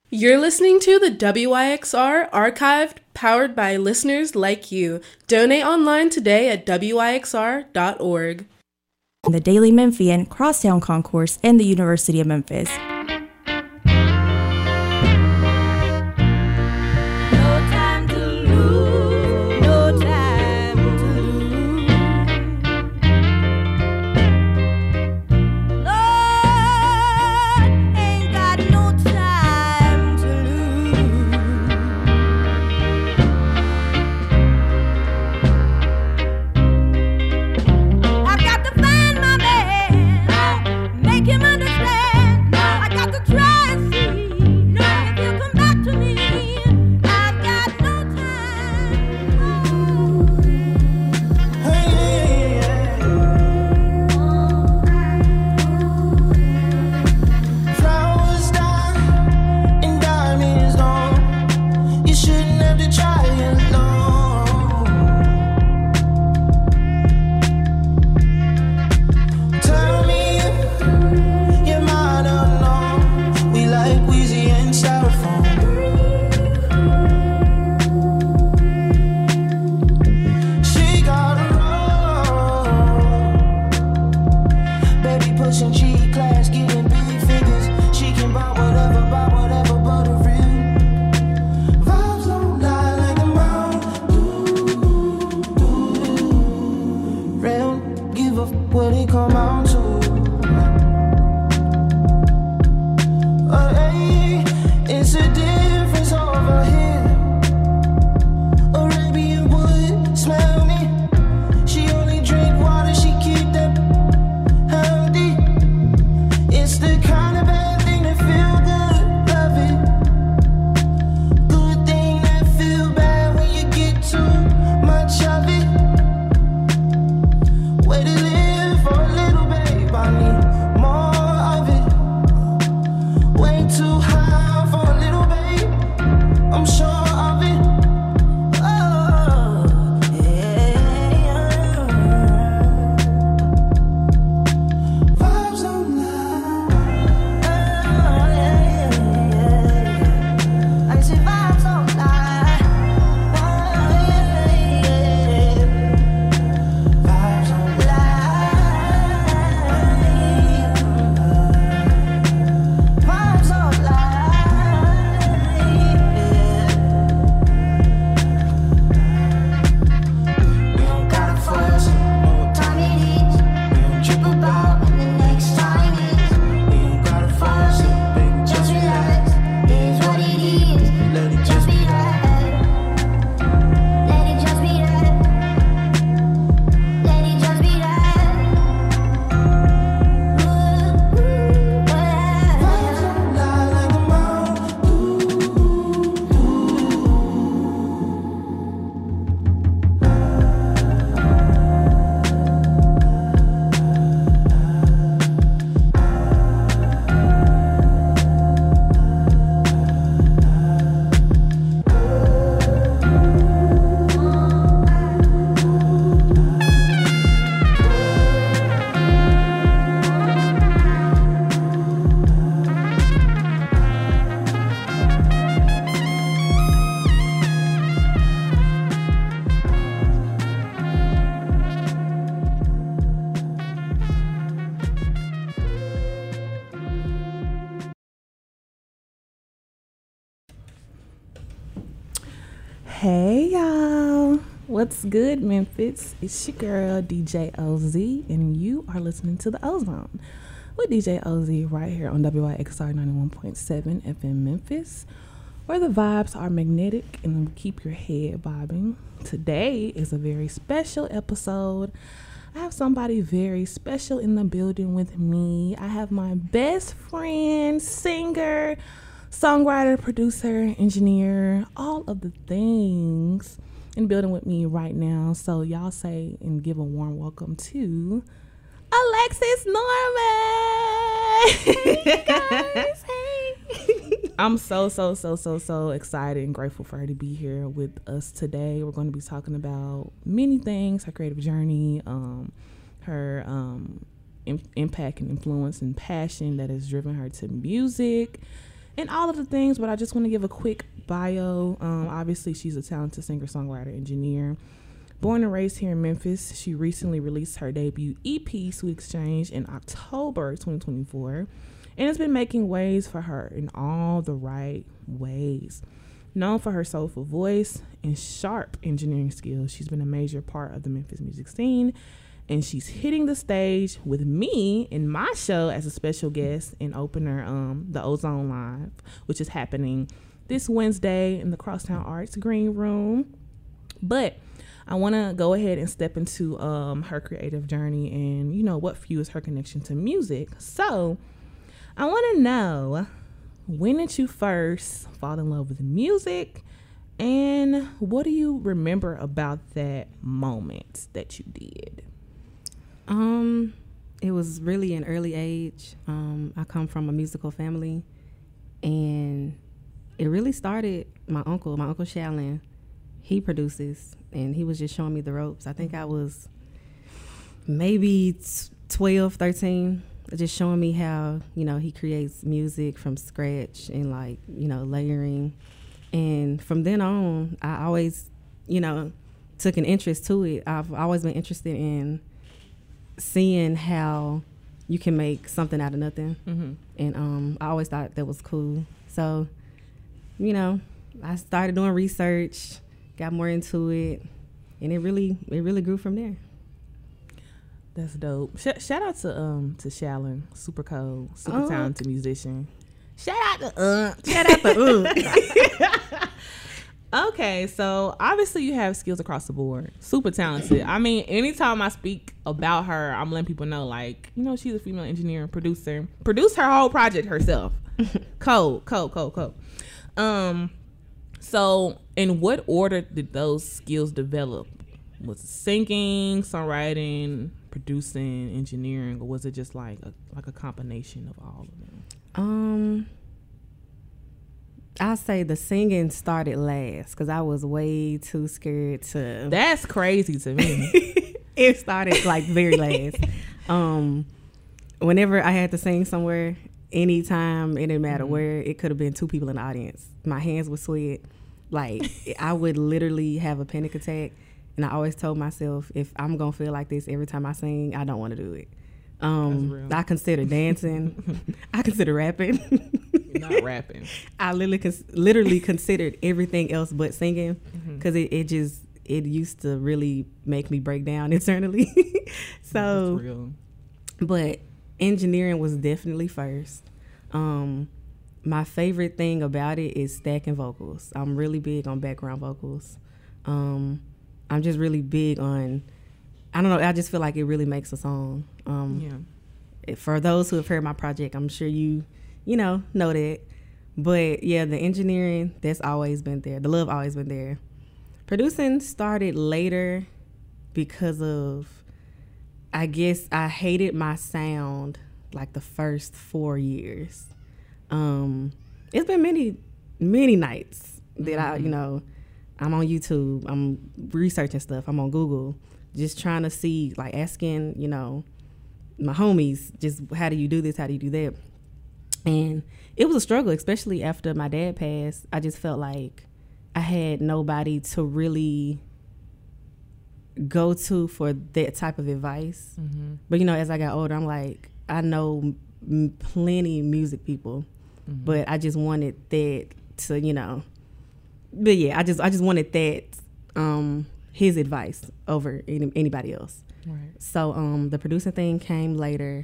You're listening to the WYXR Archived, powered by listeners like you. Donate online today at wyxr.org. The Daily Memphian Crosstown Concourse and the University of Memphis. Hey y'all, what's good Memphis? It's your girl DJ OZ and you are listening to the Ozone with DJ OZ right here on WYXR 91.7 FM Memphis, where the vibes are magnetic and keep your head bobbing. Today is a very special episode. I have somebody very special in the building with me. I have my best friend, singer, songwriter, producer, engineer, all of the things in the building with me right now. So y'all say and give a warm welcome to Alexis Norman. Hey guys, hey. I'm so excited and grateful for her to be here with us today. We're going to be talking about many things: her creative journey, her impact and influence and passion that has driven her to music, and all of the things, but I just want to give a quick bio. Obviously, she's a talented singer-songwriter, engineer. Born and raised here in Memphis, she recently released her debut EP, Sweet Exchange, in October 2024, and has been making waves for her in all the right ways. Known for her soulful voice and sharp engineering skills, she's been a major part of the Memphis music scene, and she's hitting the stage with me in my show as a special guest and opener, the Ozone Live, which is happening this Wednesday in the Crosstown Arts Green Room. But I want to go ahead and step into her creative journey and, what fuels her connection to music. So I want to know, when did you first fall in love with music? And what do you remember about that moment that you did? It was really an early age. I come from a musical family, and it really started, my uncle Shallon, he produces, and he was just showing me the ropes. I think I was maybe 12, 13, just showing me how, he creates music from scratch and layering. And from then on, I always, took an interest to it. I've always been interested in seeing how you can make something out of nothing. Mm-hmm. And I always thought that was cool. So, I started doing research, got more into it, and it really grew from there. That's dope. Shout out to Shallon, super cold, super talented musician. Shout out to Okay, so obviously you have skills across the board. Super talented. I mean, anytime I speak about her, I'm letting people know, she's a female engineer and producer. Produced her whole project herself. Cold. So in what order did those skills develop? Was it singing, songwriting, producing, engineering, or was it just like a combination of all of them? I'll say the singing started last because I was way too scared to. That's crazy to me. It started very last. Whenever I had to sing somewhere, anytime, it didn't matter where, it could have been 2 people in the audience. My hands would sweat. I would literally have a panic attack. And I always told myself, if I'm going to feel like this every time I sing, I don't want to do it. I consider dancing. I consider rapping. You're not rapping. I literally considered everything else but singing because it used to really make me break down internally. So, that's real. But engineering was definitely first. My favorite thing about it is stacking vocals. I'm really big on background vocals. I'm just really big on, I don't know, I just feel like it really makes a song. For those who have heard my project, I'm sure you know that. But yeah, the engineering, that's always been there. The love always been there. Producing started later because of, I guess I hated my sound the first 4 years. It's been many nights that I'm on YouTube, I'm researching stuff, I'm on Google, just trying to see, asking, my homies, just how do you do this, how do you do that? And it was a struggle, especially after my dad passed. I just felt like I had nobody to really go to for that type of advice. Mm-hmm. But, as I got older, I'm like, I know plenty music people, but I just wanted that to, but yeah, I just wanted that, his advice over anybody else. Right. So the producing thing came later.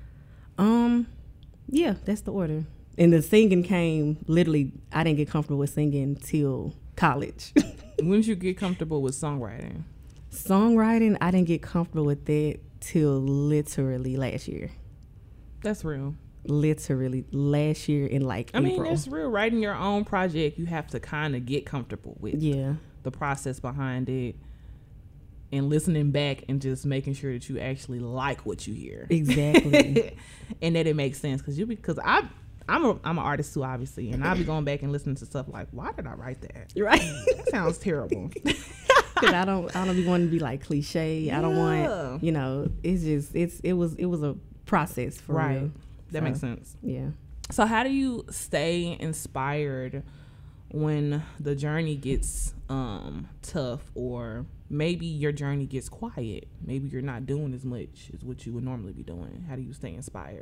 Yeah, that's the order. And the singing came literally, I didn't get comfortable with singing till college. When did you get comfortable with songwriting? Songwriting, I didn't get comfortable with that till literally last year. That's real. Literally last year in April. I mean, it's real. Writing your own project, you have to kind of get comfortable with the process behind it and listening back and just making sure that you actually like what you hear. Exactly. And that it makes sense because I'm an artist too, obviously, and I'll be going back and listening to stuff like, why did I write that? Right. That sounds terrible. Because I don't be wanting to be cliche. Yeah. I don't want, it's just it was a process for right. real. That makes sense. Yeah. So how do you stay inspired when the journey gets tough, or maybe your journey gets quiet? Maybe you're not doing as much as what you would normally be doing. How do you stay inspired?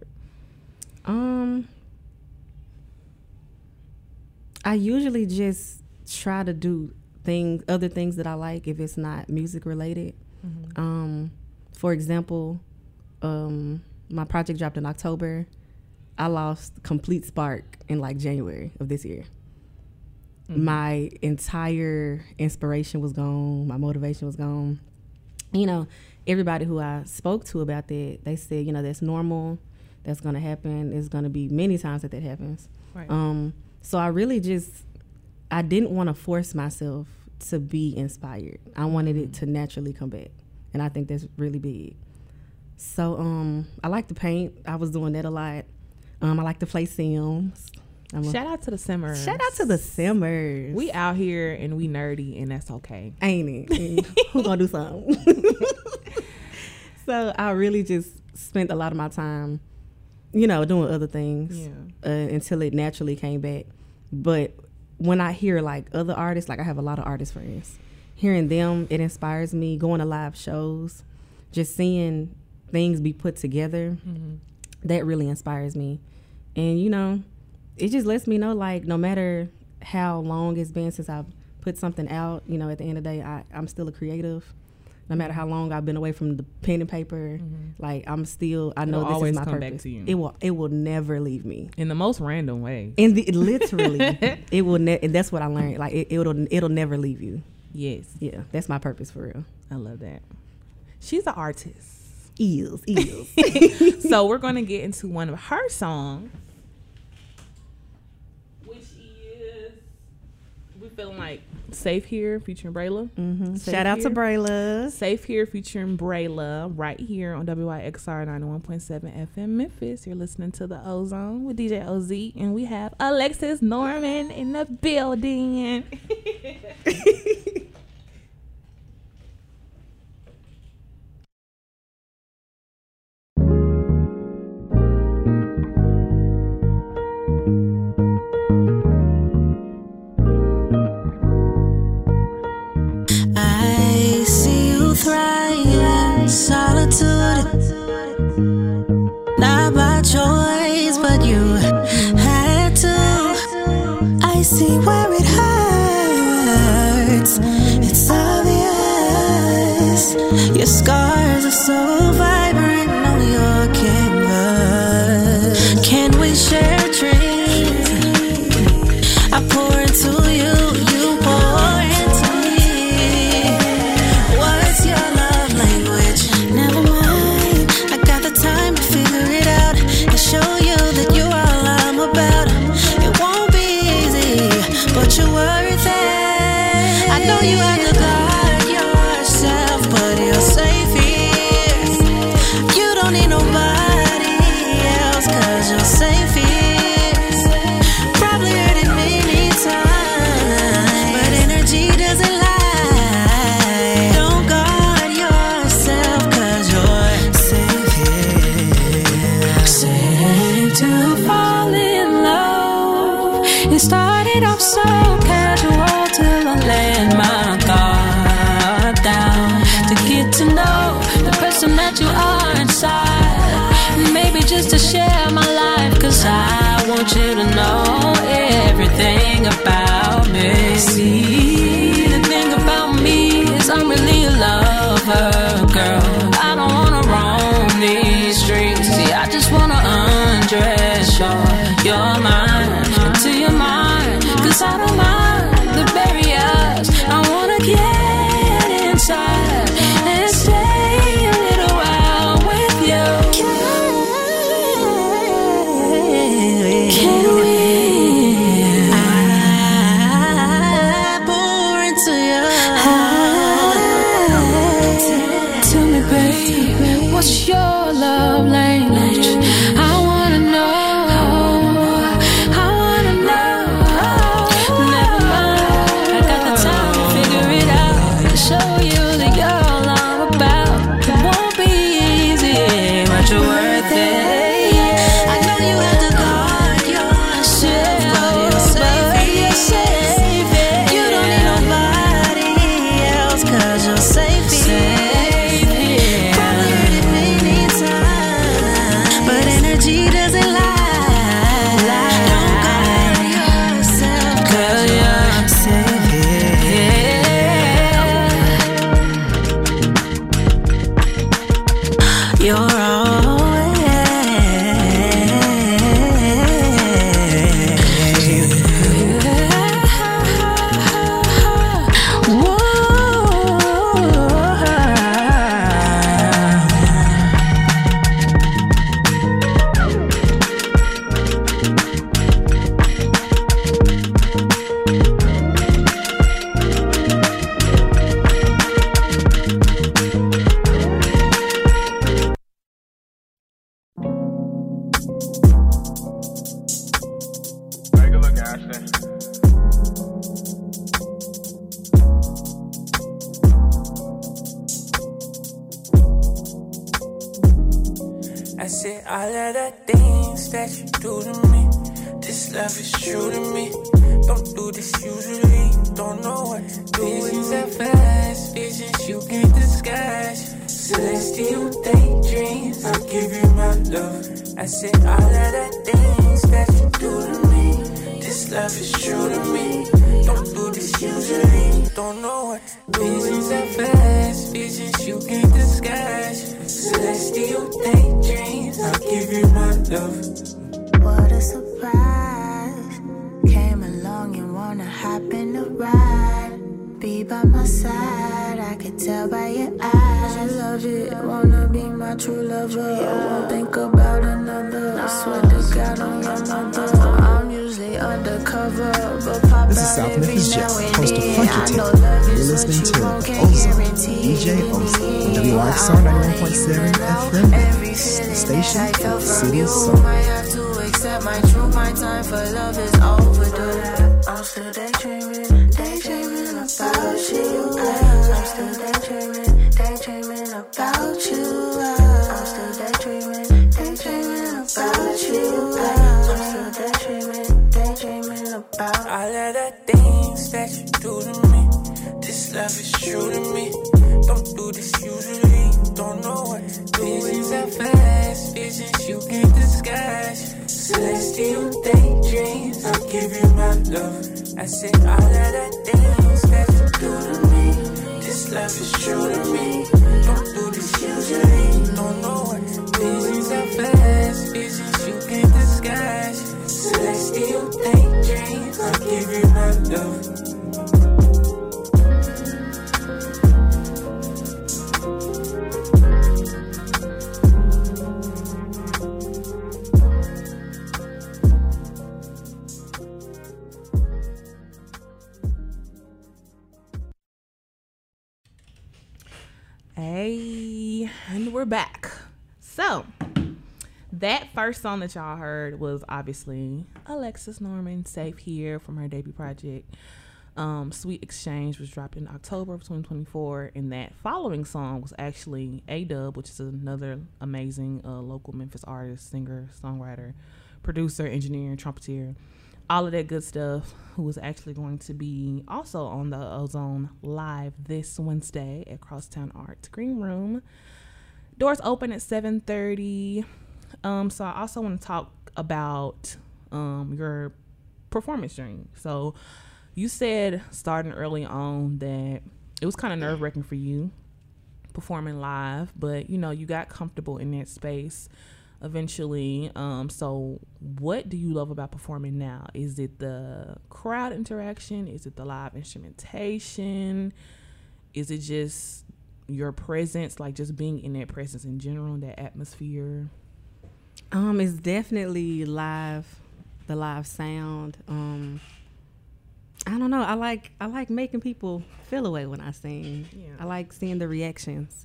I usually just try to do other things that I like if it's not music related. For example, my project dropped in October. I lost complete spark in like January of this year. My entire inspiration was gone. My motivation was gone. You know, everybody who I spoke to about that, they said, you know, that's normal. That's going to happen. There's going to be many times that happens. Right. So I didn't want to force myself to be inspired. I wanted it to naturally come back. And I think that's really big. So I like to paint. I was doing that a lot. I like to play Sims. Shout out to the Simmers. Shout out to the Simmers. We out here and we nerdy, and that's okay. Ain't it? Who gonna do something? So I really just spent a lot of my time, you know, doing other things until it naturally came back. But when I hear like other artists, like I have a lot of artist friends, hearing them, it inspires me. Going to live shows, just seeing things be put together, that really inspires me. And, you know, it just lets me know, like, no matter how long it's been since I've put something out, you know, at the end of the day, I'm still a creative. No matter how long I've been away from the pen and paper, like, I know this is my purpose. Back to you. It will never leave me. In the most random way. Literally, it will. And that's what I learned. Like, it'll never leave you. Yes. Yeah, that's my purpose for real. I love that. She's an artist. Is. So we're going to get into one of her songs, which is, we feeling like Safe Here featuring Brayla. Shout out to Brayla. Safe Here featuring Brayla right here on WYXR 91.7 FM Memphis. You're listening to the Ozone with DJ OZ, and we have Alexis Norman in the building. Solitude, not by choice, but you had to. I see where it hurts. It's obvious. Your scars are so vibrant on your canvas. Can we share dreams? I pour into you, you pour into me. What's your love language? Never mind, I got the time to figure it out and show you that you're all I'm about. It won't be easy, but you're worth it. I know you have to guard yourself, but you're safe here. You don't need nobody else, 'cause you're safe here. Probably heard it many times, but energy doesn't lie. Don't guard yourself, 'cause you're safe here. Safe to fall in love. It started off so casual till I let my guard down. To get to know the person that you are inside. Maybe just to share my life, 'cause I want you to know everything about me. See, the thing about me is I'm really a lover, girl. I don't wanna roam these streets. See, I just wanna undress your mind into your mind, 'cause I don't mind the barriers. I wanna get inside and stay a little while with you. Can we? I pour into your heart. Tell me, babe, what's your love language? I wanna know. I wanna know. Never mind, I got the time to figure it out. Show you that you're all I'm about. It won't be easy, but you're worth it. I know you have to guard your all of the things that you do to me. This love is true to me. Don't do this usually. Don't know what to do. Visions are fast, visions you can't disguise. Celestial daydreams, I'll give you my love. I said all of the things that you do to me. This love is true to me. Don't do this usually. Don't know what to do. Visions are fast, visions you can't disguise. Celestial daydreams, I'll give you my love. What a surprise. Came along and wanna hop in the ride. Be by my side, I could tell by your eyes. I love it, wanna be my true lover. Won't think about another. I swear to God on your mother. I'm usually undercover, but pop This is out South every Memphis now Jets, and host of then. Funky I know Tip. love You're is what listening you to want, can't Ozone, guarantee DJ it. Ozone, WYXR 91.7 FM, Memphis, the station for the city of soul. Might have to accept my truth. My time for love is overdue. I'm still daydreaming, daydreaming about you. I'm still daydreaming, daydreaming about you. I'm still daydreaming, daydreaming about you. I'm still daydreaming, daydreaming about all of the things that you do to me. This love is true to me. Don't do this usually. Don't know what to do. Visions are fast, visions you can't disguise. Celestial daydreams, I'll give you my love. I said all of the things that you do to me. This love is true to me. Don't do this usually. Don't know what to do. Visions are fast, visions you can't disguise. Celestial daydreams, I'll give you my love. Hey, and we're back. So, that first song that y'all heard was obviously Alexis Norman, Safe Here, from her debut project. Sweet Exchange was dropped in October of 2024, and that following song was actually A-Dub, which is another amazing local Memphis artist, singer, songwriter, producer, engineer, trumpeter, all of that good stuff, who was actually going to be also on the Ozone Live this Wednesday at Crosstown Arts Green Room. Doors open at 7:30. So I also want to talk about your performance journey. So you said starting early on that it was kind of nerve-wracking for you performing live, but you know, you got comfortable in that space eventually. So what do you love about performing now? Is it the crowd interaction? Is it the live instrumentation? Is it just your presence, like just being in that presence in general, that atmosphere? It's definitely live, the live sound. I don't know. I like making people feel away when I sing. Yeah. I like seeing the reactions.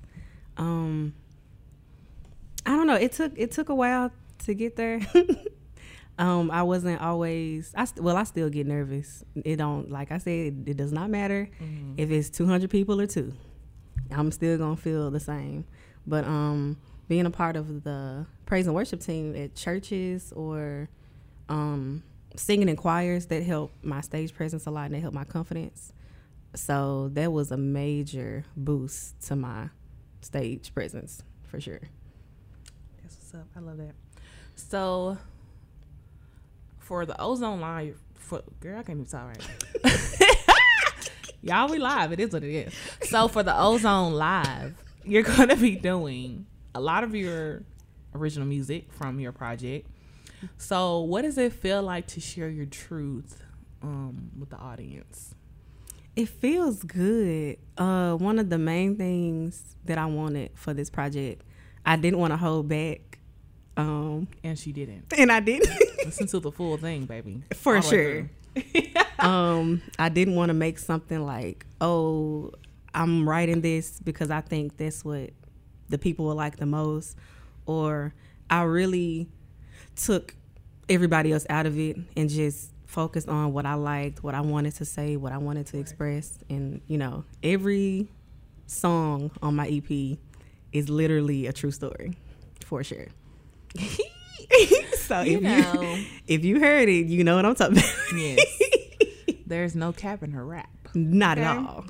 I don't know. It took a while to get there. I wasn't always. I still get nervous. It don't, like I said, it does not matter if it's 200 people or 2. I'm still gonna feel the same. But being a part of the praise and worship team at churches or singing in choirs, that help my stage presence a lot, and that helped my confidence. So that was a major boost to my stage presence for sure. That's what's up. I love that. So for the Ozone Live, girl, I can't even talk right. Y'all, we live. It is what it is. So for the Ozone Live, you're going to be doing a lot of your original music from your project. So what does it feel like to share your truth with the audience? It feels good. One of the main things that I wanted for this project, I didn't want to hold back. And she didn't. And I didn't. Listen to the full thing, baby. For sure. I didn't want to make something like, oh, I'm writing this because I think that's what the people will like the most. Or I really took everybody else out of it and just focused on what I liked, what I wanted to say, what I wanted to express. And, you know, every song on my EP is literally a true story, for sure. So You know. if you heard it, you know what I'm talking about. Yes. There's no cap in her rap. Not at all.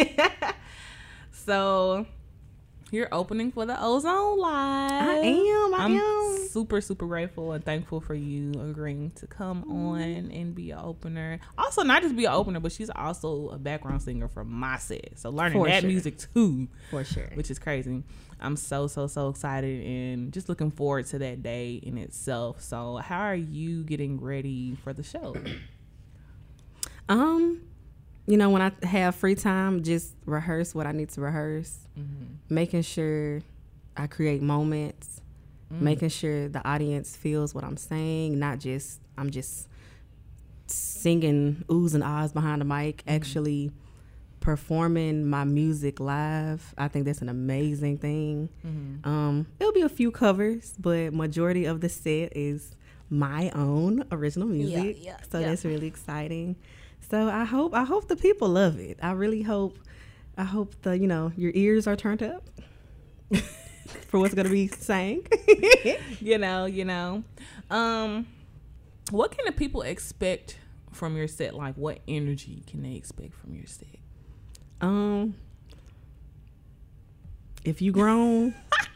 So you're opening for the Ozone Live. I am. I'm super, super grateful and thankful for you agreeing to come on and be an opener. Also, not just be an opener, but she's also a background singer for my set. So learning For that sure. music too, For sure. which is crazy. I'm so excited and just looking forward to that day in itself. So how are you getting ready for the show? You know, when I have free time, just rehearse what I need to rehearse, making sure I create moments, making sure the audience feels what I'm saying, not just I'm just singing oohs and ahs behind the mic, actually performing my music live. I think that's an amazing thing. It'll be a few covers, but majority of the set is my own original music. So that's really exciting. So I hope the people love it. I really hope the your ears are turned up for what's gonna be sang. you know. What can the people expect from your set? Like, what energy can they expect from your set? If you grown,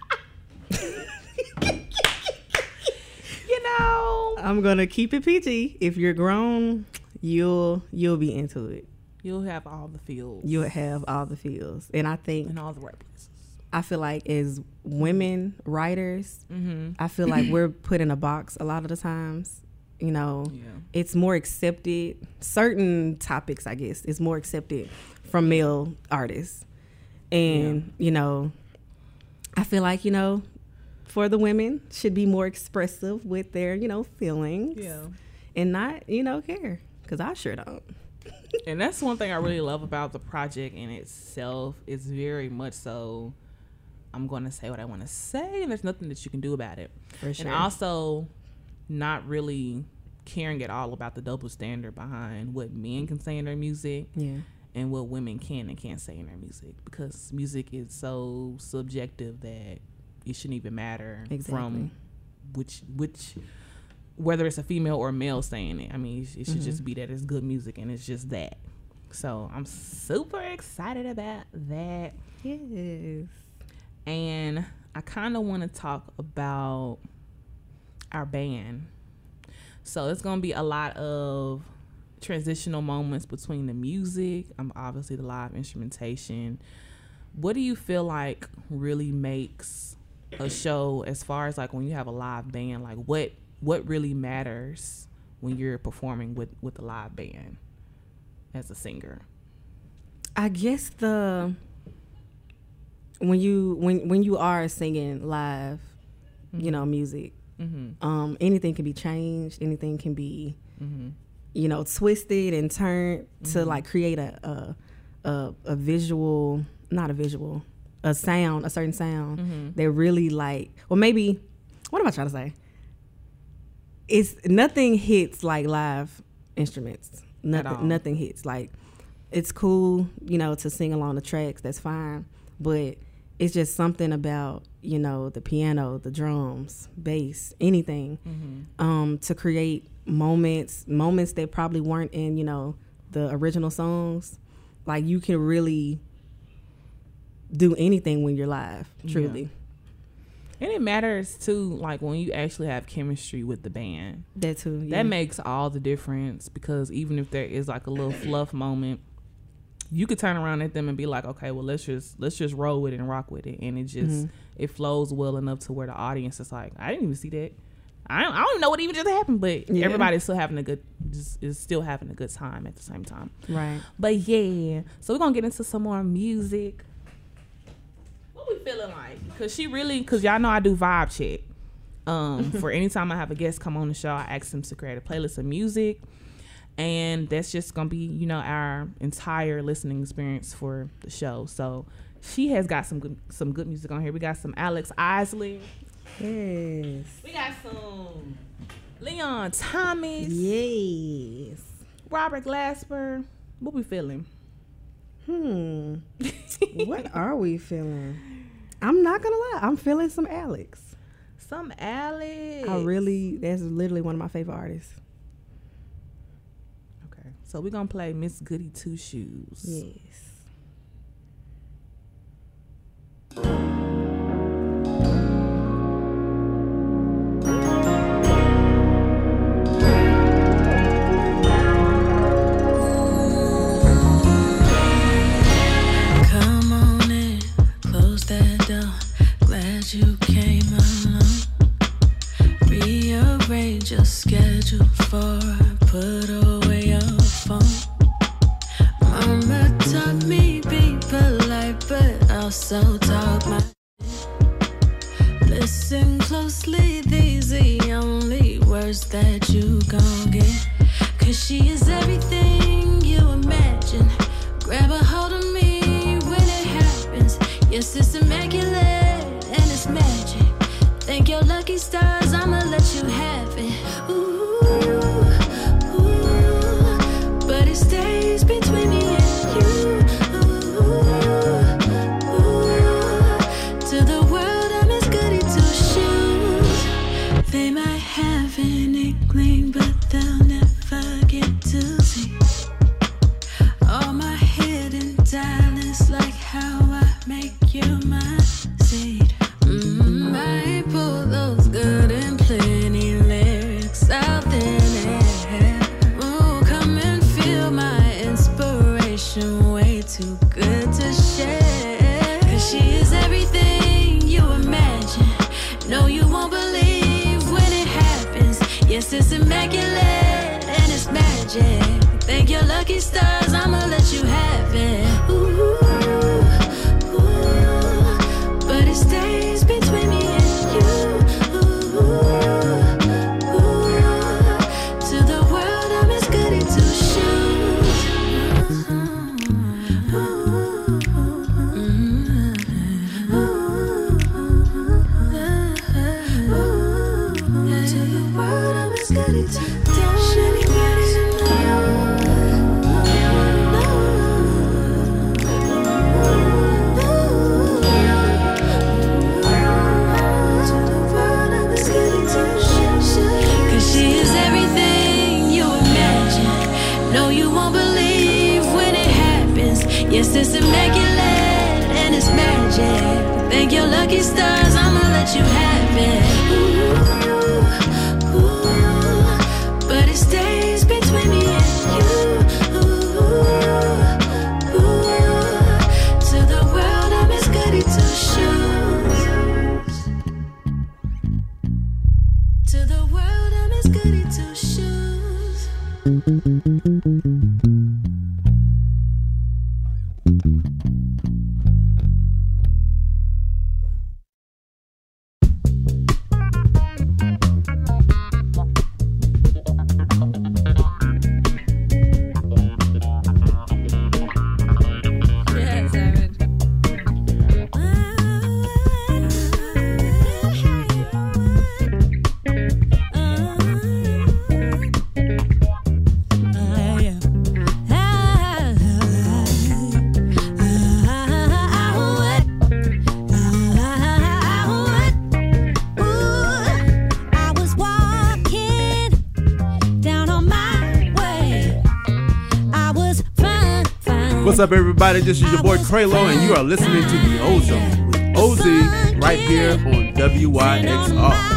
I'm gonna keep it PG. If you're grown, you'll be into it. You'll have all the feels. You'll have all the feels, and I think in all the right places. I feel like as women writers, I feel like we're put in a box a lot of the times. It's more accepted. Certain topics, I guess, is more accepted from male artists. And, I feel like, for the women should be more expressive with their, feelings. Yeah. And not, care. Because I sure don't. And that's one thing I really love about the project in itself. It's very much so, I'm going to say what I want to say, and there's nothing that you can do about it. For sure. And also, not really caring at all about the double standard behind what men can say in their music and what women can and can't say in their music, because music is so subjective that it shouldn't even matter from which whether it's a female or a male saying it. I mean, it should just be that it's good music and it's just that. So I'm super excited about that. Yes. And I kind of want to talk about our band. So it's going to be a lot of transitional moments between the music, obviously the live instrumentation. What do you feel like really makes a show, as far as like when you have a live band, like what really matters when you're performing with a live band as a singer? I guess when you are singing live, music, anything can be changed, anything can be twisted and turned to like create a visual, not a visual, a certain sound that really like, well, maybe, what am I trying to say? It's nothing hits like live instruments. Nothing hits. Like, it's cool, to sing along the tracks. That's fine. But it's just something about, the piano, the drums, bass, anything, to create moments that probably weren't in, the original songs. Like, you can really do anything when you're live, truly. Yeah. And it matters too, like when you actually have chemistry with the band. That too. Yeah. That makes all the difference, because even if there is like a little fluff moment, you could turn around at them and be like, okay, well, let's just roll with it and rock with it, and it just it flows well enough to where the audience is like, I didn't even see that. I don't even know what even just happened, but everybody's still having is still having a good time at the same time. Right. But yeah, so we're gonna get into some more music. What we feeling like? Because y'all know I do vibe check. For any time I have a guest come on the show, I ask them to create a playlist of music, and that's just gonna be our entire listening experience for the show. So she has got some good music on here. We got some Alex Isley. Yes. We got some Leon Thomas. Yes. Robert Glasper. What we feeling? What are we feeling? I'm not gonna lie, I'm feeling some Alex. Some Alex. That's literally one of my favorite artists. Okay, so we're gonna play Miss Goody Two Shoes. Yes. Come on in, close that door. Glad you came along. Rearrange your schedule for put away your phone. Mama taught me be polite, but also talk my shit. Listen closely, these the only words that you gon' get. Cause she is everything you imagine. Grab a hold of me when it happens. Yes, it's immaculate and it's magic. Thank your lucky stars, I'ma let you have it. Ooh, ooh, but it stays between me and you. Ooh, ooh, to the world I'm as goody two shoes. They might have an inkling, but they'll never get to see all my hidden talents, like how I make you my seed. I pull those good and plenty lyrics out there. Ooh, come and feel my inspiration, way too good to share. Cause she is everything you imagine. No, you won't believe when it happens. Yes, it's immaculate and it's magic. Thank your lucky stars, I'ma let you have it. Ooh, ooh, but it stays between me and you. Ooh, ooh, to the world I'm as goody two shoes. To the world I'm as goody two shoes. Don't anybody cause she is everything you imagine. No, you won't believe when it happens. Yes, it's immaculate and it's magic. Thank your lucky stars, I'ma let you have it. Ooh, ooh, but it stays between me and you. Ooh, ooh, to the world I'm as goody two shoes. To the world I'm as goody two shoes. Yes, Aaron. What's up, everybody? This is your boy Kralo, and you are listening to the Ozone with OZ right here on WYXR.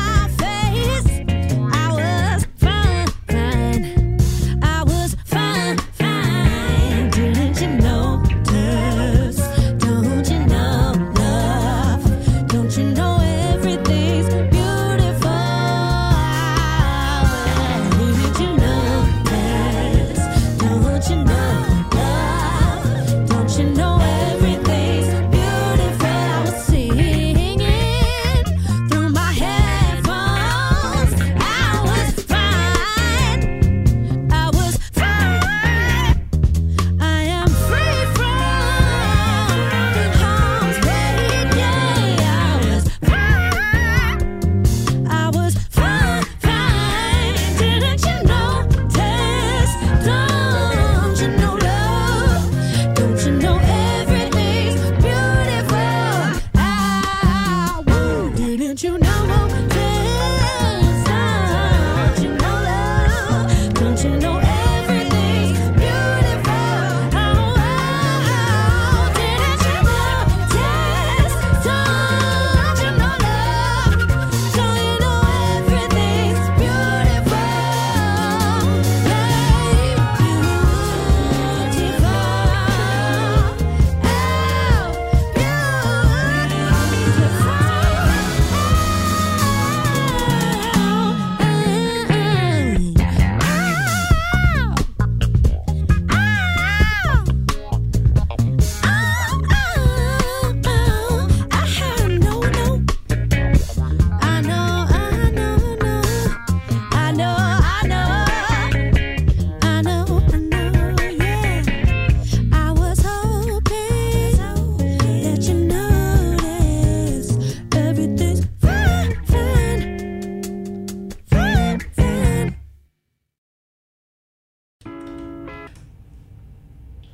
You know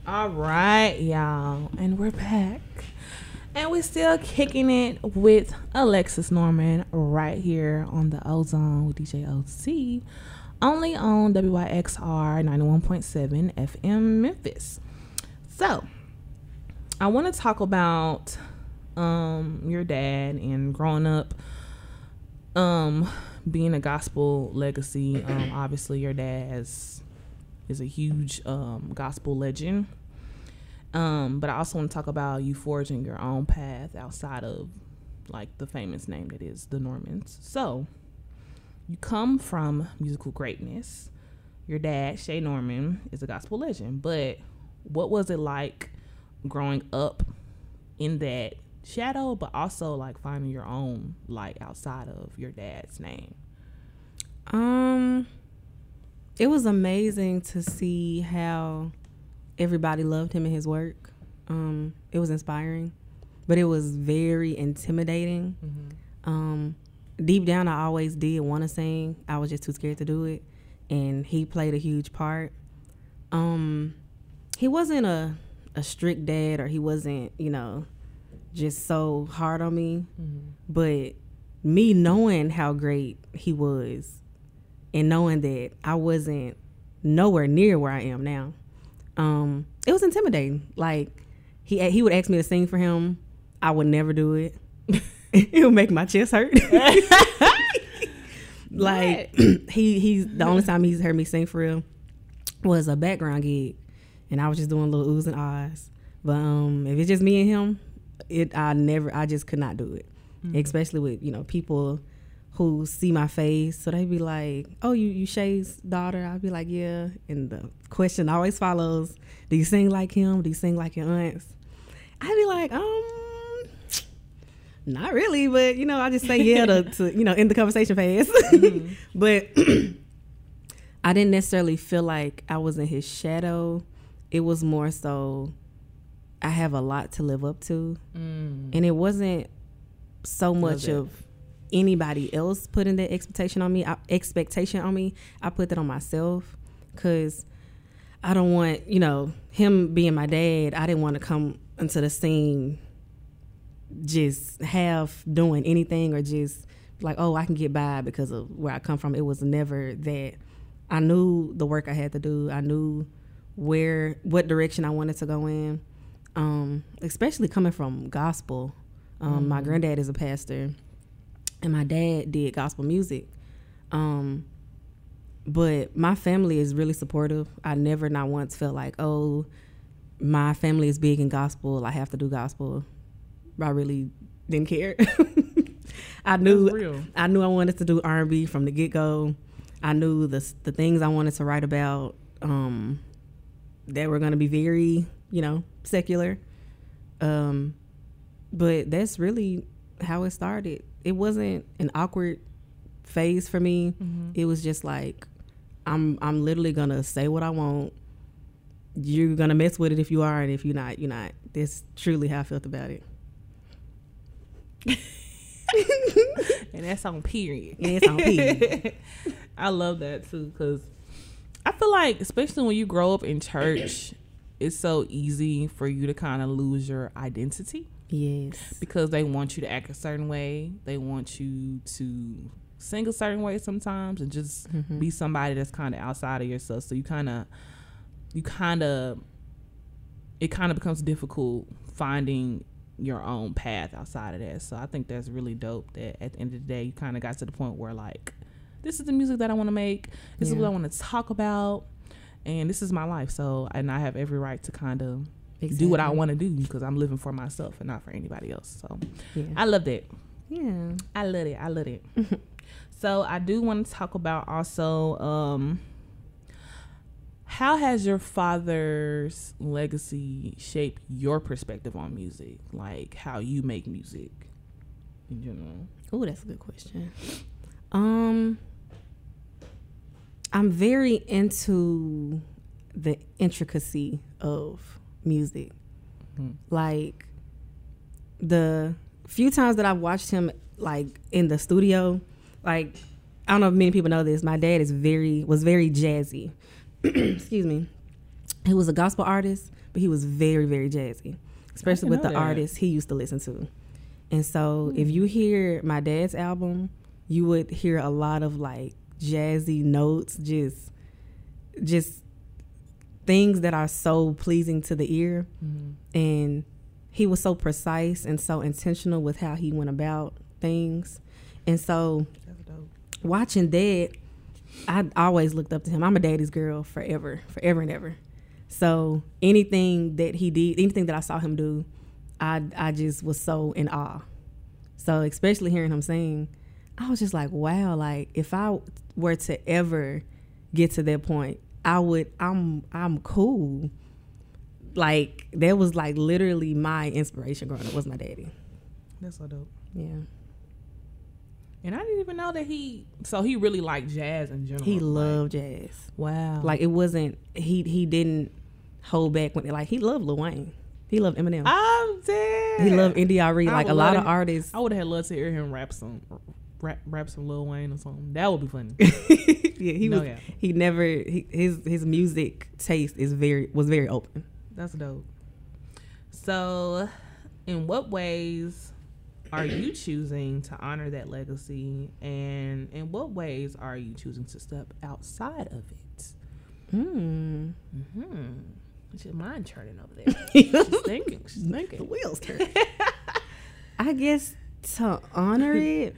All right, y'all, and we're back. And we're still kicking it with Alexis Norman right here on the Ozone with DJ OZ, only on WYXR 91.7 FM Memphis. So, I want to talk about your dad and growing up, being a gospel legacy. Obviously, your dad is a huge gospel legend. But I also want to talk about you forging your own path outside of like the famous name that is the Normans. So you come from musical greatness. Your dad, Shay Norman, is a gospel legend. But what was it like growing up in that shadow, but also like finding your own light outside of your dad's name? It was amazing to see how everybody loved him and his work. It was inspiring, but it was very intimidating. Deep down, I always did want to sing. I was just too scared to do it, and he played a huge part. He wasn't a strict dad, or he wasn't, just so hard on me. But me knowing how great he was and knowing that I wasn't nowhere near where I am now, it was intimidating. Like, he would ask me to sing for him. I would never do it. It would make my chest hurt. Like, he's the only time he's heard me sing for real was a background gig, and I was just doing little oohs and ahs. But if it's just me and him, I just could not do it. Especially with people who see my face, so they be like, "Oh, you Shay's daughter?" I'd be like, "Yeah." And the question always follows, "Do you sing like him? Do you sing like your aunts?" I'd be like, not really, but I just say yeah to end the conversation fast. But I didn't necessarily feel like I was in his shadow. It was more so I have a lot to live up to, and it wasn't so much of anybody else putting that expectation on me. I put that on myself, because I don't want him being my dad. I didn't want to come into the scene just half doing anything, or just like, oh, I can get by because of where I come from. It was never that. I knew the work I had to do. I knew what direction I wanted to go in, especially coming from gospel. My granddad is a pastor, and my dad did gospel music. But my family is really supportive. I never not once felt like, oh, my family is big in gospel, I have to do gospel. I really didn't care. I knew I wanted to do R&B from the get-go. I knew the things I wanted to write about that were going to be very, secular. But that's really how it started. It wasn't an awkward phase for me. It was just like, I'm literally going to say what I want. You're going to mess with it if you are, and if you're not, you're not. That's truly how I felt about it. And that's on period. And it's on period. I love that too, because I feel like, especially when you grow up in church, it's so easy for you to kind of lose your identity. Yes. Because they want you to act a certain way. They want you to sing a certain way sometimes, and just be somebody that's kind of outside of yourself. So it kind of becomes difficult finding your own path outside of that. So I think that's really dope that at the end of the day you kind of got to the point where, like, this is the music that I want to make, this is what I want to talk about, and this is my life. So, and I have every right to kind of do what I want to do, because I'm living for myself and not for anybody else. So I love that. Yeah, I love it. So I do want to talk about also how has your father's legacy shaped your perspective on music? Like, how you make music in general? Oh, that's a good question. I'm very into the intricacy of music. Like, the few times that I've watched him, like, in the studio, like, I don't know if many people know this, my dad was very jazzy. Excuse me. He was a gospel artist, but he was very, very jazzy, especially with the artists he used to listen to. And so if you hear my dad's album, you would hear a lot of like jazzy notes, just things that are so pleasing to the ear. And he was so precise and so intentional with how he went about things. And so watching that, I always looked up to him. I'm a daddy's girl forever and ever. So anything that he did, anything that I saw him do, I just was so in awe. So especially hearing him sing, I was just like, wow, like if I were to ever get to that point, I'm cool. Like that was like literally my inspiration growing up was my daddy. That's so dope. Yeah. And I didn't even know that he really liked jazz in general. He loved jazz. Wow. Like it wasn't, he didn't hold back when, like he loved Lil Wayne. He loved Eminem. I'm dead. He loved N.D.R.E. Like a lot of artists. I would have loved to hear him rap some Lil Wayne or something. That would be funny. Yeah, his music taste was very open. That's dope. So, in what ways are you choosing to honor that legacy, and in what ways are you choosing to step outside of it? What's your mind churning over there? She's thinking. The wheels turn. I guess to honor it,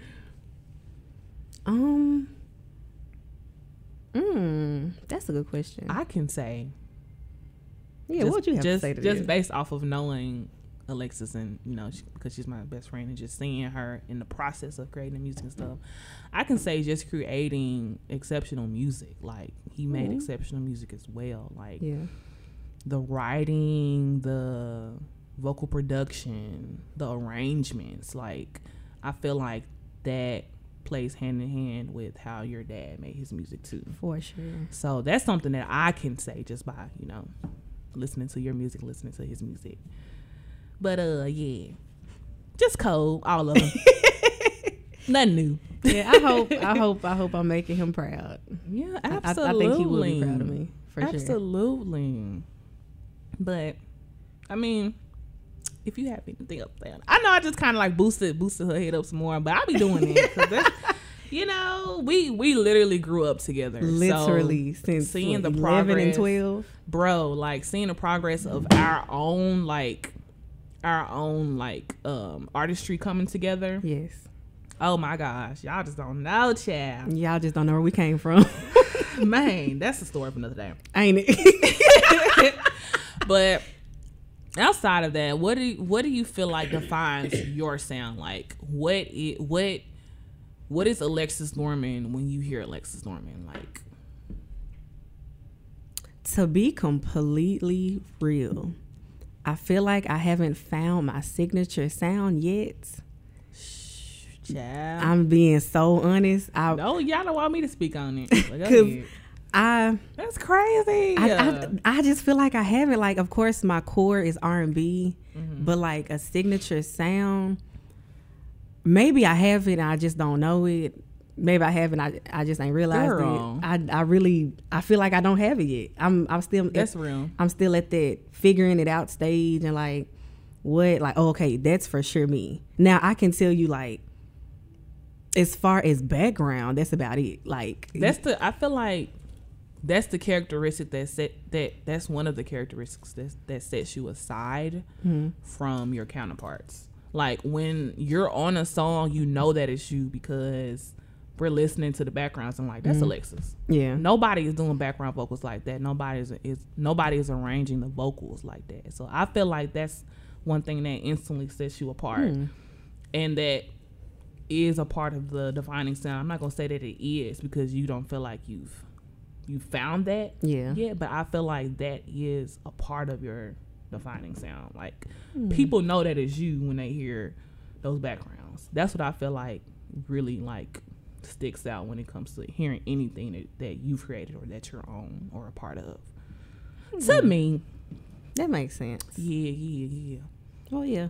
that's a good question. I can say, yeah, what would you have to say to just this? based off of knowing Alexis, and because she's my best friend, and just seeing her in the process of creating music and stuff, I can say just creating exceptional music. Like he made exceptional music as well. Like the writing, the vocal production, the arrangements. Like I feel like that plays hand in hand with how your dad made his music too. For sure. So that's something that I can say just by listening to your music, listening to his music. But yeah, just cold, all of them. Nothing new. Yeah, I hope I'm making him proud. Yeah, absolutely. I think he will be proud of me for sure. Absolutely. But I mean, if you have anything else there, I know I just kind of like boosted her head up some more, but I'll be doing it because that's. We literally grew up together. Literally, so since seeing the 11 progress, and 12, bro. Like seeing the progress of our own artistry coming together. Yes. Oh my gosh, y'all just don't know, child. Y'all just don't know where we came from. Man, that's a story for another day, ain't it? But outside of that, what do you feel like defines your sound? Like what is Alexis Norman when you hear Alexis Norman? Like, to be completely real, I feel like I haven't found my signature sound yet. Child. I'm being so honest. No, y'all don't want me to speak on it. Because that's crazy. I just feel like I haven't. Like, of course, my core is R&B, but like a signature sound. Maybe I have it and I just don't know it. Maybe I haven't. I just ain't realized it. I feel like I don't have it yet. I'm still. That's real. I'm still at that figuring it out stage and like what like okay, that's for sure me. Now I can tell you like as far as background, that's about it. Like I feel like that's the characteristic that's one of the characteristics that sets you aside from your counterparts. Like when you're on a song, you know that it's you because we're listening to the backgrounds and like that's Alexis. Yeah. Nobody is doing background vocals like that. Nobody is arranging the vocals like that. So I feel like that's one thing that instantly sets you apart, and that is a part of the defining sound. I'm not gonna say that it is because you don't feel like you found that. Yeah. But I feel like that is a part of your defining sound. Like people know that it's you when they hear those backgrounds. That's what I feel like really like sticks out when it comes to hearing anything that you've created or that you're on or a part of. To me, that makes sense. Yeah. Oh yeah.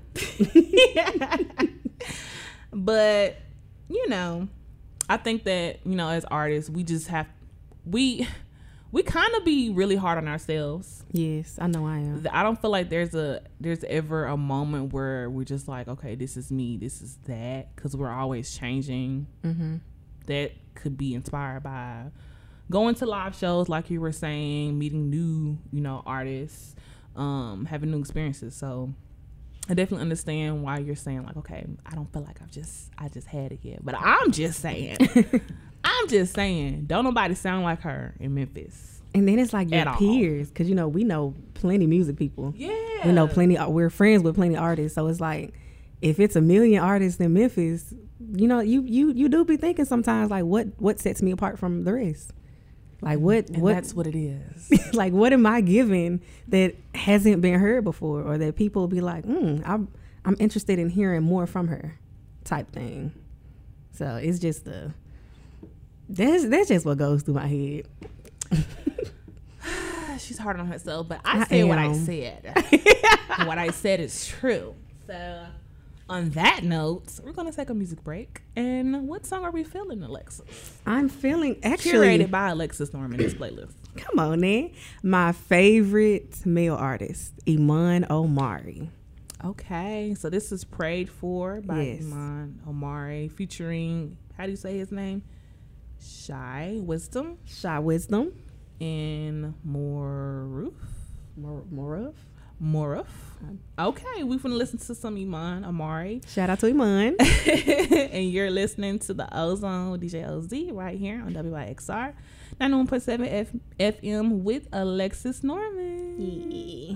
But I think that as artists we we kind of be really hard on ourselves. Yes, I know I am. I don't feel like there's ever a moment where we're just like, okay, this is me, this is that, because we're always changing. That could be inspired by going to live shows, like you were saying, meeting new, artists, having new experiences. So I definitely understand why you're saying like, okay, I don't feel like I just had it yet. But I'm just saying, don't nobody sound like her in Memphis. And then it's like your At all. peers, because we know plenty music people. Yeah, We know plenty. We're friends with plenty artists, so it's like if it's a million artists in Memphis, you do be thinking sometimes like, what sets me apart from the rest? Like what that's what it is. like what am I giving that hasn't been heard before, or that people will be like, I'm interested in hearing more from her, type thing. So it's just that's just what goes through my head. She's hard on herself, but I said what I said. What I said is true. So on that note, we're gonna take a music break. And what song are we feeling, Alexis? I'm feeling actually Curated by Alexis Norman, this playlist. Come on, man. My favorite male artist, Iman Omari. Okay, so this is Prayed For by Yes. Iman Omari, featuring, how do you say his name? Shy Wisdom Shy Wisdom. and Moruf. Moruf. Okay, we're gonna listen to some Iman Omari. Shout out to Iman. And you're listening to the Ozone with DJ OZ right here on WYXR 91.7 FM with Alexis Norman. Yeah.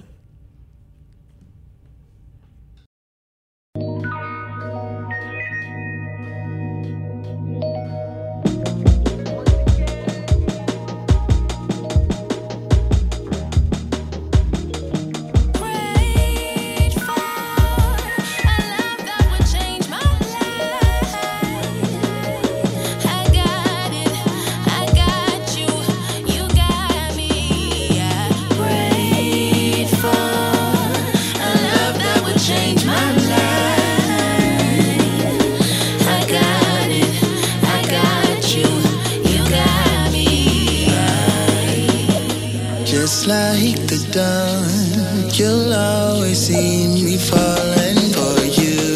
Prayed for a love that would change my life. I got it, I got you, you got me. I prayed for a love that would change my life. I got it, I got you, you got me. Just like the dawn, you'll always see me falling for you.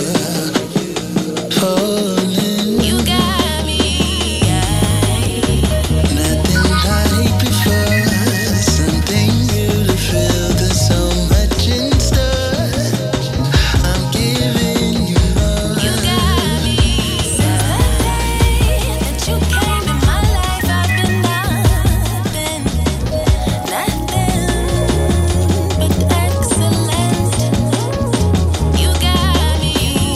Falling, You got me. nothing like before. Something beautiful, there's so much in store. I'm giving you more. You got me. Since the day that you came in my life, I've been nothing but excellent. You got me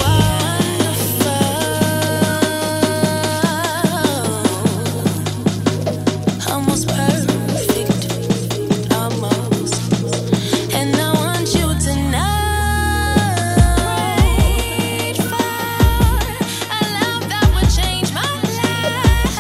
wonderful, almost perfect, almost. And I want you to know, prayed for a love that would change my life.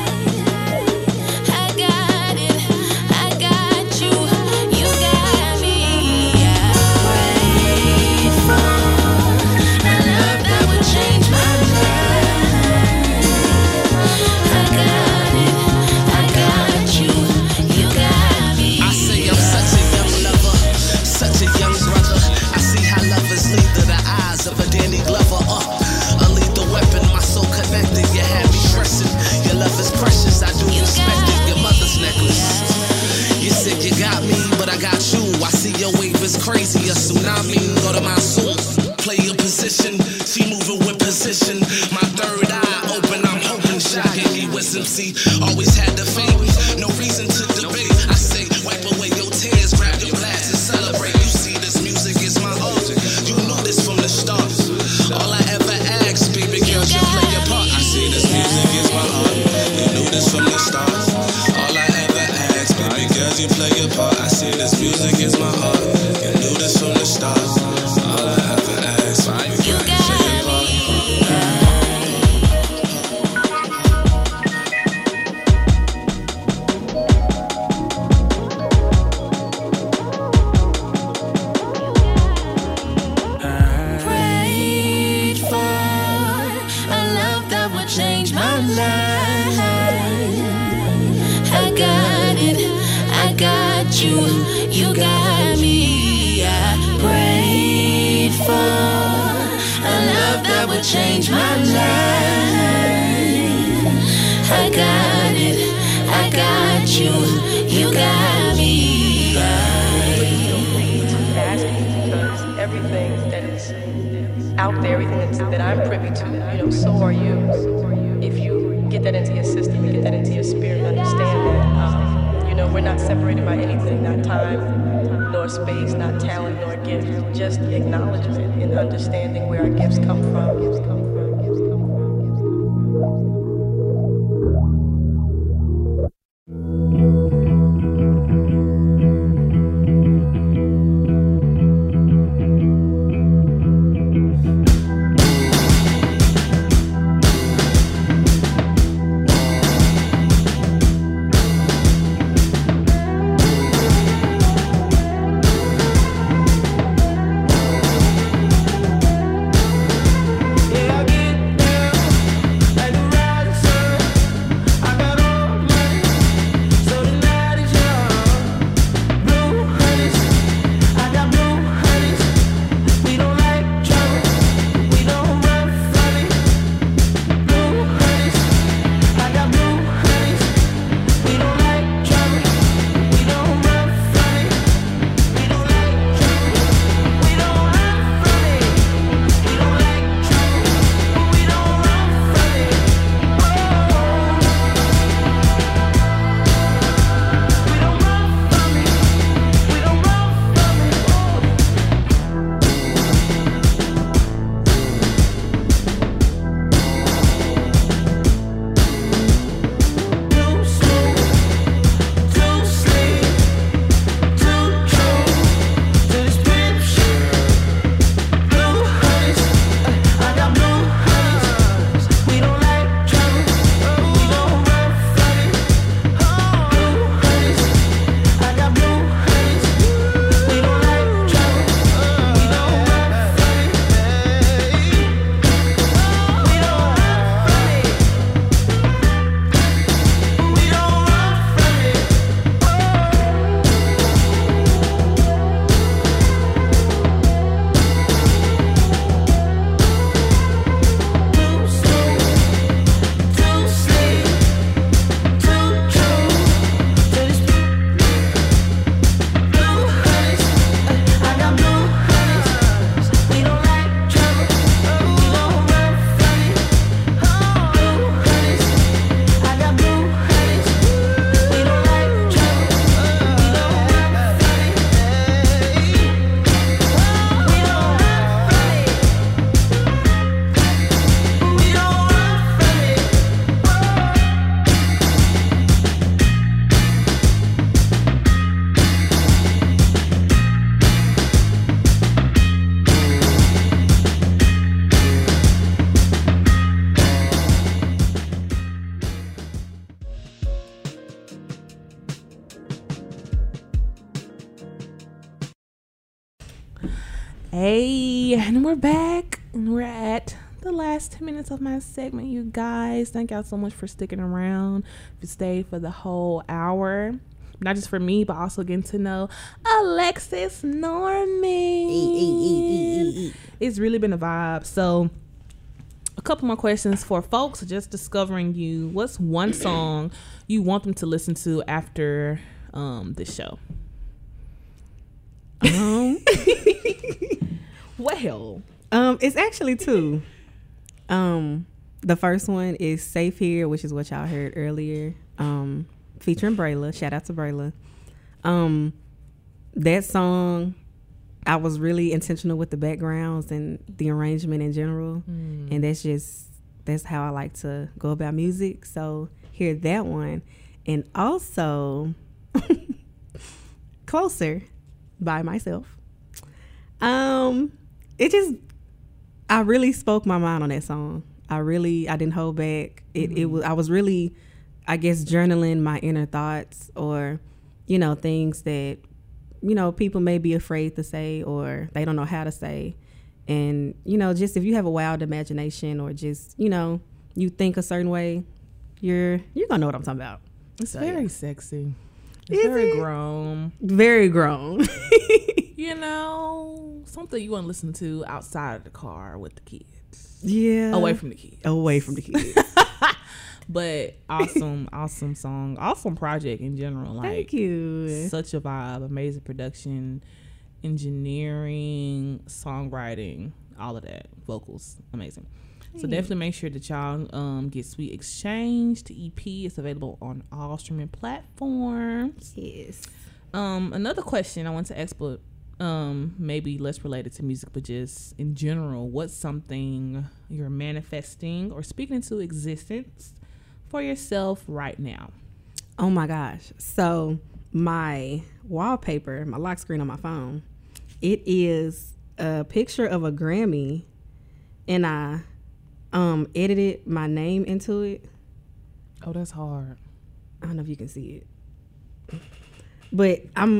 I got it, I got you, you got me. I prayed for a love that would change my life. I got it, I got you, you got me. I say I'm such a young lover, such a young brother. I see how lovers lead through the eyes of a Danny Glover. A lethal weapon, my soul connected. You had me pressing. Your love is precious, I do respect it. Your mother's necklace. You said you got me, but I got you. I see your wave is crazy, a tsunami. Go to my soul, play your position. She moving with position. My third eye open, I'm hoping. Shot Henry wisdom, see, always had the faith. No reason to debate. I say, wipe away your tears, grab your glass and celebrate. You see, this music is my art. You knew this from the start. All I ever asked, baby girl, you play your part. I say, this music is my art. You knew this from the start. All I ever asked, baby girl, you play your part. I say, this music is my art. You knew this from the start. All I ever asked, baby girl, you play your part. Prayed for a love that would change my life. I got it, You got me. I prayed for a love that would change my life. I got it. I got you. You got me. Because everything that is out there, everything that I'm privy to, so are you. If you get that into your system, you get that into your spirit, understand that, we're not separated by anything, not time, nor space, not talent, nor gift, just acknowledgement and understanding where our gifts come from. Hey, and we're back, and we're at the last 10 minutes of my segment, you guys. Thank y'all so much for sticking around. If you stayed for the whole hour, not just for me, but also getting to know Alexis Norman. It's really been a vibe. So, a couple more questions for folks just discovering you. What's one song you want them to listen to after this show? Well, it's actually two. The first one is Safe Here, which is what y'all heard earlier, featuring Brayla. Shout out to Brayla. That song, I was really intentional with the backgrounds and the arrangement in general. And that's how I like to go about music. So hear that one. And also Closer by Myself. I really spoke my mind on that song. I didn't hold back. I was really, I guess, journaling my inner thoughts, or, things that, people may be afraid to say, or they don't know how to say. And, just if you have a wild imagination, or just, you think a certain way, you're going to know what I'm talking about. It's very sexy. It's very grown. Very grown. You know, something you want to listen to outside of the car with the kids. Yeah. Away from the kids. Away from the kids. But awesome song. Awesome project in general. Like, thank you. Such a vibe. Amazing production, engineering, songwriting, all of that. Vocals. Amazing. So definitely make sure that y'all get Sweet Exchange. The EP is available on all streaming platforms. Yes. Another question I want to ask, but maybe less related to music, but just in general, what's something you're manifesting or speaking into existence for yourself right now? Oh my gosh. So my wallpaper, my lock screen on my phone, it is a picture of a Grammy, and I edited my name into it. Oh, that's hard. I don't know if you can see it, but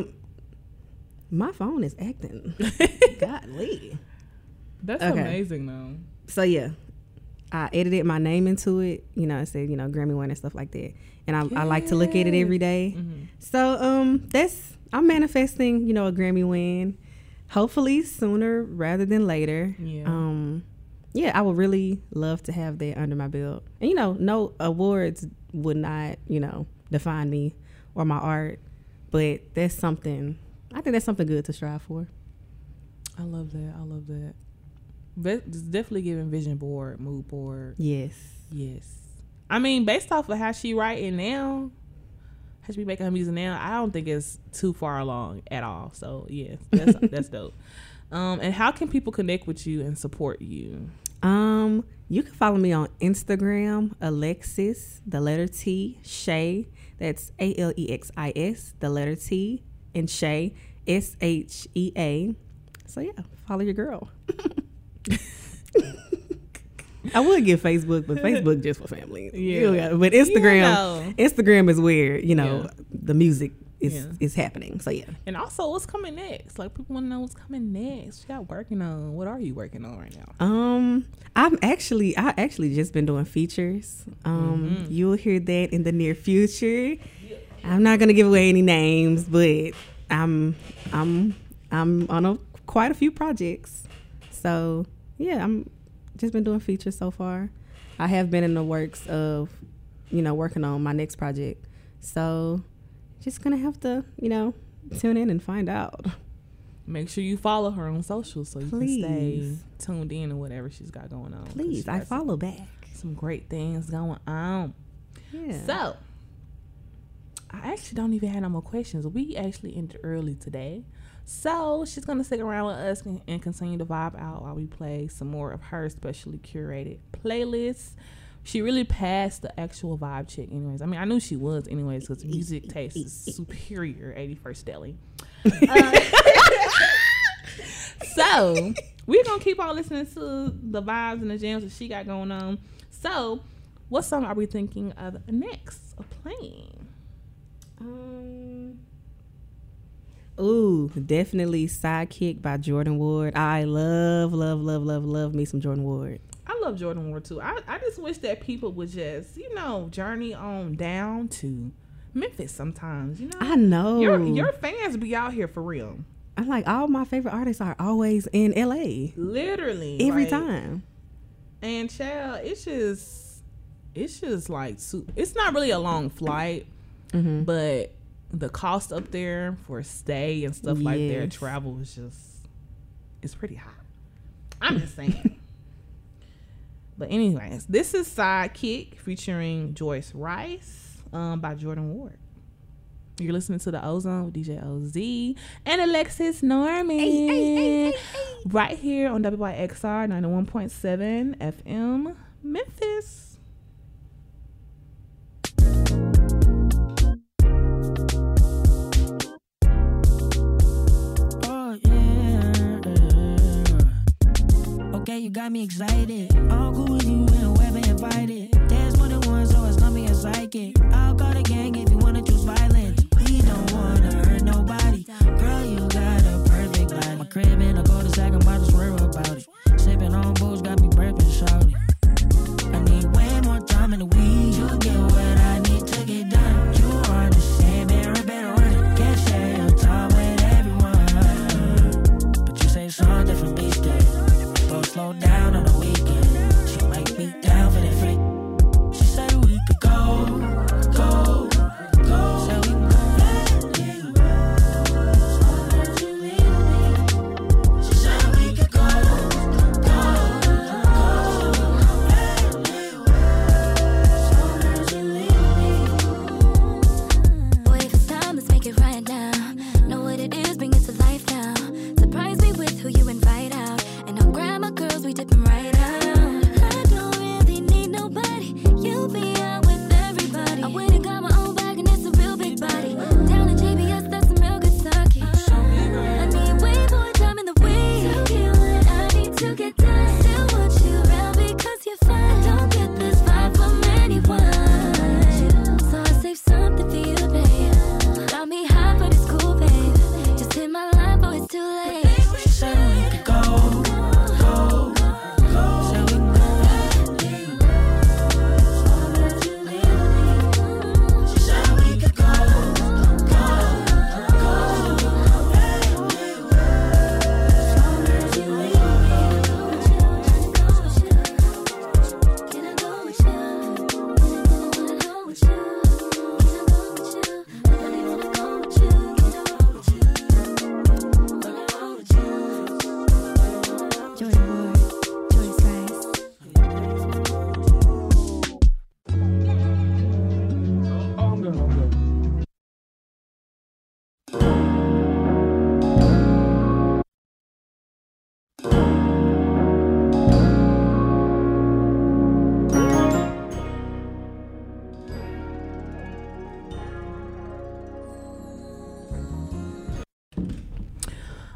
my phone is acting. Golly. That's okay. Amazing though. So yeah, I edited my name into it. You know, it said, you know, Grammy winner, stuff like that. And I like to look at it every day. Mm-hmm. So I'm manifesting, you know, a Grammy win. Hopefully sooner rather than later. Yeah. I would really love to have that under my belt. And, you know, no awards would not, you know, define me or my art. But I think that's something good to strive for. I love that. It's definitely giving vision board, mood board. Yes. I mean, based off of how she writing now, how she be making her music now, I don't think it's too far along at all. So yeah, that's dope. And how can people connect with you and support you? You can follow me on Instagram, Alexis, the letter T, Shay. That's Alexis, the letter T, and Shay, SHEA. So yeah, follow your girl. I would get Facebook, but Facebook just for family. Yeah. But Instagram is where, you know, the music is happening. So yeah. And also, what's coming next? Like, people want to know what's coming next. You got working on. What are you working on right now? I actually just been doing features. You'll hear that in the near future. I'm not gonna give away any names, but I'm on quite a few projects. So yeah, I'm just been doing features so far. I have been in the works of, you know, working on my next project. So just gonna have to, you know, tune in and find out. Make sure you follow her on social so you can stay tuned in to whatever she's got going on. Please, I follow back. Some great things going on. Yeah. So I actually don't even have no more questions. We actually ended early today. So she's going to stick around with us and continue to vibe out while we play some more of her specially curated playlists. She really passed the actual vibe check anyways. I mean, I knew she was anyways because music taste is superior, 81st Deli. So we're going to keep on listening to the vibes and the jams that she got going on. So what song are we thinking of next of playing? Ooh, definitely Sidekick by Jordan Ward. I love me some Jordan Ward. I love Jordan Ward too. I just wish that people would just, you know, journey on down to Memphis sometimes, you know. I know. Your fans be out here for real. I'm like, all my favorite artists are always in LA. Literally. Every time. And child, it's just like, it's not really a long flight, but the cost up there for stay and stuff like that, travel is it's pretty high. I'm just saying. But anyways, this is Sidekick featuring Joyce Rice by Jordan Ward. You're listening to The Ozone with DJ OZ and Alexis Norman. Right here on WYXR 91.7 FM Memphis. Okay, you got me excited. All cool with you and whoever invited. There's more than one, so it's gonna be a psychic. I'll call the gang if you wanna choose violence. We don't wanna hurt nobody. Girl, you got a perfect body. My crib in a cul-de-sac, I'm about to swear about it. Sipping on booze, got me prepping, shouting. I need way more time in the weed. You get what I need to get done. You are the same, better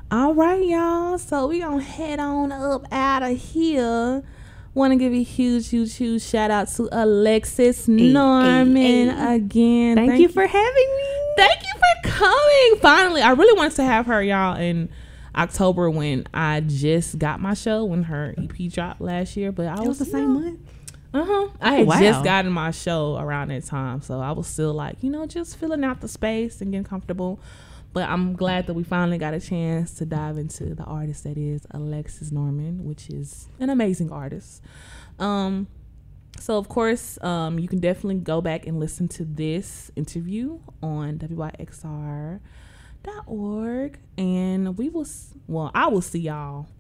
All right, y'all. So we gonna head on up out of here. Want to give a huge shout out to Alexis Norman again. Thank you for having me. Thank you for coming. Finally, I really wanted to have her, y'all, in October when I just got my show when her EP dropped last year. But It was the same month. I had Wow. just gotten my show around that time, so I was still like, just filling out the space and getting comfortable. But I'm glad that we finally got a chance to dive into the artist that is Alexis Norman, which is an amazing artist. So of course, you can definitely go back and listen to this interview on WYXR.org, and I will see y'all